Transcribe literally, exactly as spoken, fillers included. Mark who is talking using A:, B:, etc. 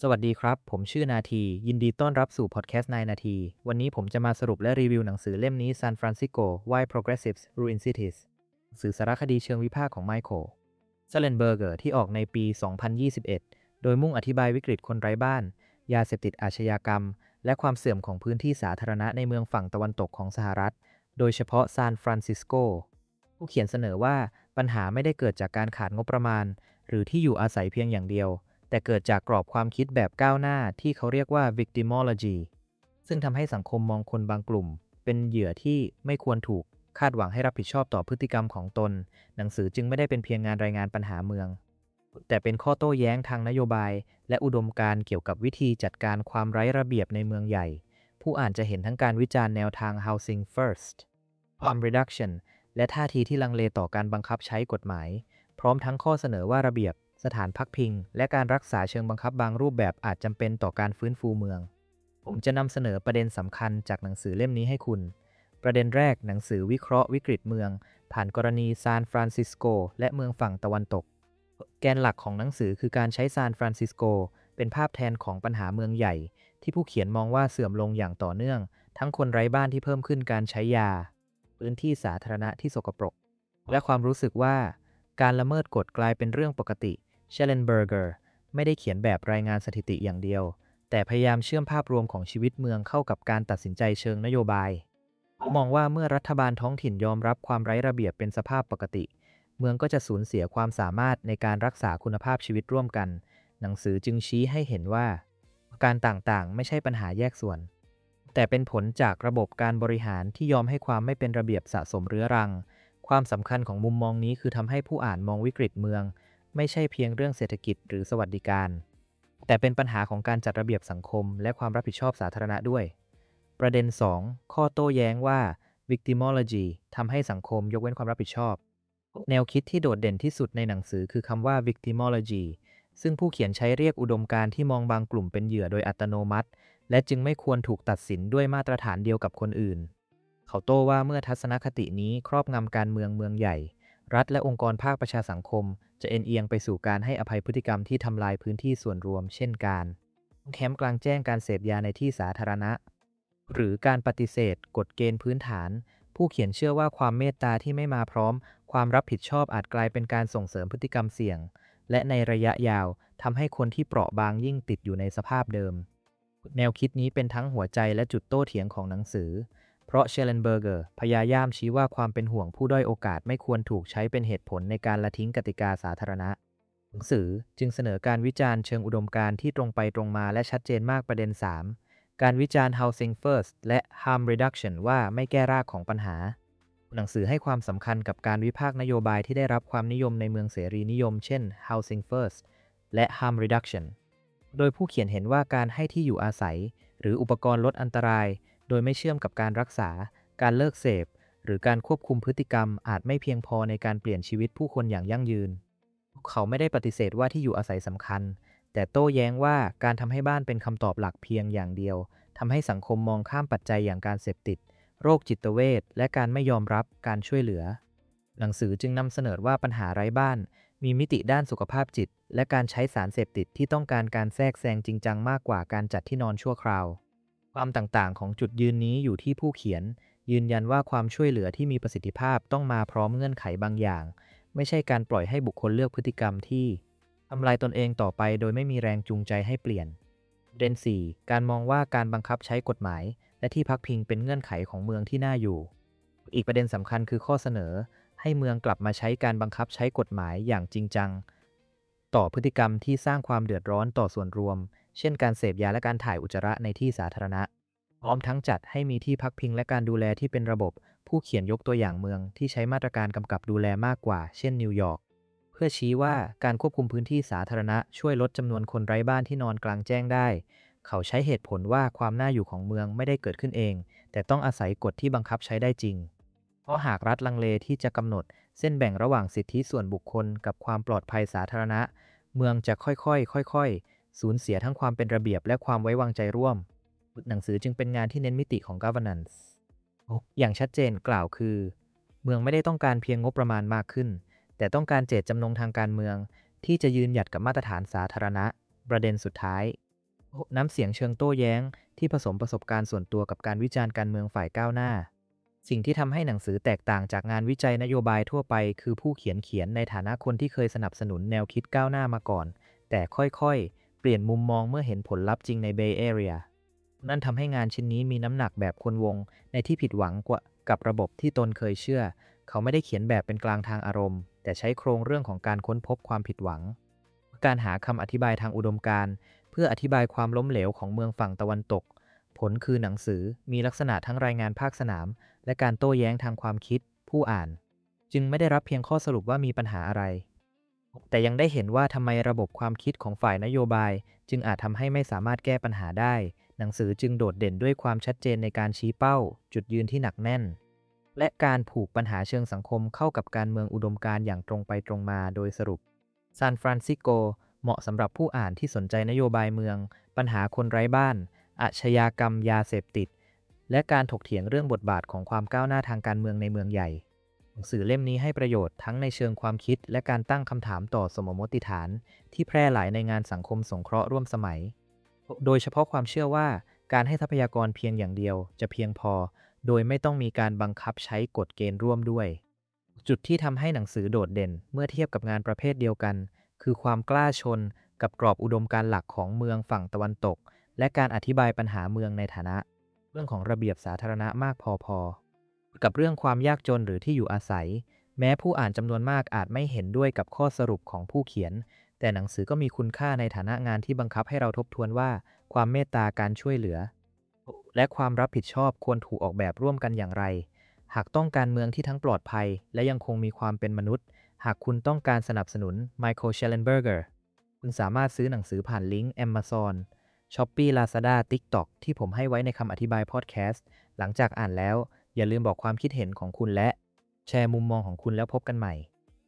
A: สวัสดีครับผมชื่อนาทียินดีต้อนรับสู่พอดแคสต์นายนาทีวันนี้ผมจะมาสรุปและรีวิวหนังสือเล่มนี้ San Francisco Why Progressives Ruin Cities หนังสือสารคดีเชิงวิพากษ์ของไมเคิลเซเลนเบอร์เกอร์ที่ออกในปี สองพันยี่สิบเอ็ด โดยมุ่งอธิบายวิกฤตคนไร้บ้าน ยาเสพติดอาชญากรรม และความเสื่อมของพื้นที่สาธารณะในเมืองฝั่งตะวันตกของสหรัฐ โดยเฉพาะซานฟรานซิสโกผู้เขียนเสนอว่าปัญหาไม่ได้เกิดจากการขาดงบประมาณหรือที่อยู่อาศัยเพียงอย่างเดียวแต่เกิดจากกรอบความคิดแบบก้าวหน้าที่เขาเรียกว่า victimology ซึ่งทำให้สังคมมองคนบางกลุ่มเป็นเหยื่อที่ไม่ควรถูกคาดหวังให้รับผิดชอบต่อพฤติกรรมของตนหนังสือจึงไม่ได้เป็นเพียงงานรายงานปัญหาเมืองแต่เป็นข้อโต้แย้งทางนโยบายและอุดมการณ์เกี่ยวกับวิธีจัดการความไร้ระเบียบในเมืองใหญ่ผู้อ่านจะเห็นทั้งการวิจารณ์แนวทาง housing first harm reduction และท่าทีที่ลังเลต่อการบังคับใช้กฎหมายพร้อมทั้งข้อเสนอว่าระเบียบสถานพักพิงและการรักษาเชิงบังคับบางรูปแบบอาจจำเป็นต่อการฟื้นฟูเมืองผมจะนำเสนอประเด็นสำคัญจากหนังสือเล่มนี้ให้คุณประเด็นแรกหนังสือวิเคราะห์วิกฤตเมืองผ่านกรณีซานฟรานซิสโกและเมืองฝั่งตะวันตกแกนหลักของหนังสือคือการใช้ซานฟรานซิสโกเป็นภาพแทนของปัญหาเมืองใหญ่ที่ผู้เขียนมองว่าเสื่อมลงอย่างต่อเนื่องทั้งคนไร้บ้านที่เพิ่มขึ้นการใช้ยาพื้นที่สาธารณะที่สกปรกและความรู้สึกว่าการละเมิดกฎกลายเป็นเรื่องปกติเชลเลนเบอร์เกอร์ไม่ได้เขียนแบบรายงานสถิติอย่างเดียวแต่พยายามเชื่อมภาพรวมของชีวิตเมืองเข้ากับการตัดสินใจเชิงนโยบายมองว่าเมื่อรัฐบาลท้องถิ่นยอมรับความไร้ระเบียบเป็นสภาพปกติเมืองก็จะสูญเสียความสามารถในการรักษาคุณภาพชีวิตร่วมกันหนังสือจึงชี้ให้เห็นว่าการต่างๆไม่ใช่ปัญหาแยกส่วนแต่เป็นผลจากระบบการบริหารที่ยอมให้ความไม่เป็นระเบียบสะสมเรื้อรังความสำคัญของมุมมองนี้คือทำให้ผู้อ่านมองวิกฤตเมืองไม่ใช่เพียงเรื่องเศรษฐกิจหรือสวัสดิการแต่เป็นปัญหาของการจัดระเบียบสังคมและความรับผิดชอบสาธารณะด้วยประเด็นสองข้อโต้แย้งว่า victimology ทำให้สังคมยกเว้นความรับผิดชอบแนวคิดที่โดดเด่นที่สุดในหนังสือคือคำว่า victimology ซึ่งผู้เขียนใช้เรียกอุดมการณ์ที่มองบางกลุ่มเป็นเหยื่อโดยอัตโนมัติและจึงไม่ควรถูกตัดสินด้วยมาตรฐานเดียวกับคนอื่นเขาโต้ว่าเมื่อทัศนคตินี้ครอบงำการเมืองเมืองใหญ่รัฐและองค์กรภาคประชาสังคมจะเอ็นเอียงไปสู่การให้อภัยพฤติกรรมที่ทำลายพื้นที่ส่วนรวมเช่นการแคมป์กลางแจ้งการเสพยาในที่สาธารณะหรือการปฏิเสธกฎเกณฑ์พื้นฐานผู้เขียนเชื่อว่าความเมตตาที่ไม่มาพร้อมความรับผิดชอบอาจกลายเป็นการส่งเสริมพฤติกรรมเสี่ยงและในระยะยาวทำให้คนที่เปราะบางยิ่งติดอยู่ในสภาพเดิมแนวคิดนี้เป็นทั้งหัวใจและจุดโต้เถียงของหนังสือเพราะเชลเลนเบอร์เกอร์พยายามชี้ว่าความเป็นห่วงผู้ด้อยโอกาสไม่ควรถูกใช้เป็นเหตุผลในการละทิ้งกติกาสาธารณะหนังสือจึงเสนอการวิจารณ์เชิงอุดมการณ์ที่ตรงไปตรงมาและชัดเจนมากประเด็นสามการวิจารณ์ housing first และ harm reduction ว่าไม่แก้รากของปัญหาหนังสือให้ความสำคัญกับการวิพากษ์นโยบายที่ได้รับความนิยมในเมืองเสรีนิยมเช่น housing first และ harm reduction โดยผู้เขียนเห็นว่าการให้ที่อยู่อาศัยหรืออุปกรณ์ลดอันตรายโดยไม่เชื่อมกับการรักษาการเลิกเสพหรือการควบคุมพฤติกรรมอาจไม่เพียงพอในการเปลี่ยนชีวิตผู้คนอย่างยั่งยืนเขาไม่ได้ปฏิเสธว่าที่อยู่อาศัยสำคัญแต่โต้แย้งว่าการทำให้บ้านเป็นคำตอบหลักเพียงอย่างเดียวทำให้สังคมมองข้ามปัจจัยอย่างการเสพติดโรคจิตเวชและการไม่ยอมรับการช่วยเหลือหนังสือจึงนำเสนอว่าปัญหาไร้บ้านมีมิติด้านสุขภาพจิตและการใช้สารเสพติดที่ต้องการการแทรกแซงจริงจังมากกว่าการจัดที่นอนชั่วคราวความต่างๆของจุดยืนนี้อยู่ที่ผู้เขียนยืนยันว่าความช่วยเหลือที่มีประสิทธิภาพต้องมาพร้อมเงื่อนไขบางอย่างไม่ใช่การปล่อยให้บุคคลเลือกพฤติกรรมที่ทำลายตนเองต่อไปโดยไม่มีแรงจูงใจให้เปลี่ยนประเด็นสี่การมองว่าการบังคับใช้กฎหมายและที่พักพิงเป็นเงื่อนไขของเมืองที่น่าอยู่อีกประเด็นสำคัญคือข้อเสนอให้เมืองกลับมาใช้การบังคับใช้กฎหมายอย่างจริงจังต่อพฤติกรรมที่สร้างความเดือดร้อนต่อส่วนรวมเช่นการเสพยาและการถ่ายอุจจาระในที่สาธารณะพร้อมทั้งจัดให้มีที่พักพิงและการดูแลที่เป็นระบบผู้เขียนยกตัวอย่างเมืองที่ใช้มาตรการกำกับดูแลมากกว่าเช่นนิวยอร์กเพื่อชี้ว่าการควบคุมพื้นที่สาธารณะช่วยลดจำนวนคนไร้บ้านที่นอนกลางแจ้งได้เขาใช้เหตุผลว่าความน่าอยู่ของเมืองไม่ได้เกิดขึ้นเองแต่ต้องอาศัยกฎที่บังคับใช้ได้จริงเพราะหากรัฐลังเลที่จะกำหนดเส้นแบ่งระหว่างสิทธิส่วนบุคคลกับความปลอดภัยสาธารณะเมืองจะค่อยๆค่อยๆสูญเสียทั้งความเป็นระเบียบและความไว้วางใจร่วมหนังสือจึงเป็นงานที่เน้นมิติของ governance อย่างชัดเจนกล่าวคือเมืองไม่ได้ต้องการเพียงงบประมาณมากขึ้นแต่ต้องการเจตจำนงทางการเมืองที่จะยืนหยัดกับมาตรฐานสาธารณะประเด็นสุดท้ายน้ำเสียงเชิงโต้แย้งที่ผสมประสบการณ์ส่วนตัวกับการวิจารณ์การเมืองฝ่ายก้าวหน้าสิ่งที่ทำให้หนังสือแตกต่างจากงานวิจัยนโยบายทั่วไปคือผู้เขียนเขียนในฐานะคนที่เคยสนับสนุนแนวคิดก้าวหน้ามาก่อนแต่ค่อยๆเปลี่ยนมุมมองเมื่อเห็นผลลัพธ์จริงใน Bay Area นั่นทำให้งานชิ้นนี้มีน้ำหนักแบบคนวงในที่ผิดหวังกว่ากับระบบที่ตนเคยเชื่อเขาไม่ได้เขียนแบบเป็นกลางทางอารมณ์แต่ใช้โครงเรื่องของการค้นพบความผิดหวังการหาคำอธิบายทางอุดมการณ์เพื่ออธิบายความล้มเหลวของเมืองฝั่งตะวันตกผลคือหนังสือมีลักษณะทั้งรายงานภาคสนามและการโต้แย้งทางความคิดผู้อ่านจึงไม่ได้รับเพียงข้อสรุปว่ามีปัญหาอะไรแต่ยังได้เห็นว่าทำไมระบบความคิดของฝ่ายนโยบายจึงอาจทำให้ไม่สามารถแก้ปัญหาได้หนังสือจึงโดดเด่นด้วยความชัดเจนในการชี้เป้าจุดยืนที่หนักแน่นและการผูกปัญหาเชิงสังคมเข้ากับการเมืองอุดมการณ์อย่างตรงไปตรงมาโดยสรุปซานฟรานซิสโกเหมาะสำหรับผู้อ่านที่สนใจนโยบายเมืองปัญหาคนไร้บ้านอาชญากรรมยาเสพติดและการถกเถียงเรื่องบทบาทของความก้าวหน้าทางการเมืองในเมืองใหญ่หนังสือเล่มนี้ให้ประโยชน์ทั้งในเชิงความคิดและการตั้งคำถามต่อสมมติฐานที่แพร่หลายในงานสังคมสงเคราะห์ร่วมสมัยโดยเฉพาะความเชื่อว่าการให้ทรัพยากรเพียงอย่างเดียวจะเพียงพอโดยไม่ต้องมีการบังคับใช้กฎเกณฑ์ร่วมด้วยจุดที่ทำให้หนังสือโดดเด่นเมื่อเทียบกับงานประเภทเดียวกันคือความกล้าชนกับกรอบอุดมการณ์หลักของเมืองฝั่งตะวันตกและการอธิบายปัญหาเมืองในฐานะเรื่องของระเบียบสาธารณะมากพอๆกับเรื่องความยากจนหรือที่อยู่อาศัยแม้ผู้อ่านจำนวนมากอาจไม่เห็นด้วยกับข้อสรุปของผู้เขียนแต่หนังสือก็มีคุณค่าในฐานะงานที่บังคับให้เราทบทวนว่าความเมตตาการช่วยเหลือและความรับผิดชอบควรถูกออกแบบร่วมกันอย่างไรหากต้องการเมืองที่ทั้งปลอดภัยและยังคงมีความเป็นมนุษย์หากคุณต้องการสนับสนุนไมเคิลเชลเลนเบอร์เกอร์คุณสามารถซื้อหนังสือผ่านลิงก์ Amazon Shopee Lazada TikTok ที่ผมให้ไว้ในคำอธิบายพอดแคสต์หลังจากอ่านแล้วอย่าลืมบอกความคิดเห็นของคุณและแชร์มุมมองของคุณแล้วพบกันใหม่